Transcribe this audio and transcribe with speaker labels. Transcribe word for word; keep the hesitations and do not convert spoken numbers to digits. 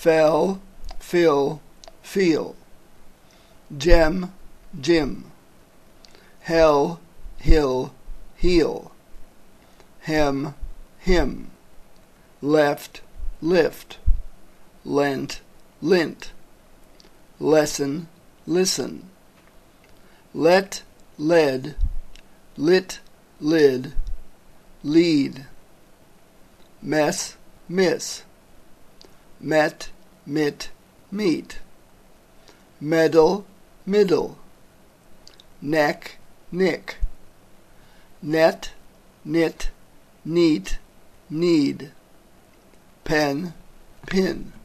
Speaker 1: fell, fill, feel, gem, Jim, hell, hill, heel, hem, him, left, lift, lent, lint, lesson, listen, let, led, lit, lid, lead, mess, miss, met, mit, meet, meddle, middle, neck, nick, net, knit, neat, need, pen, pin.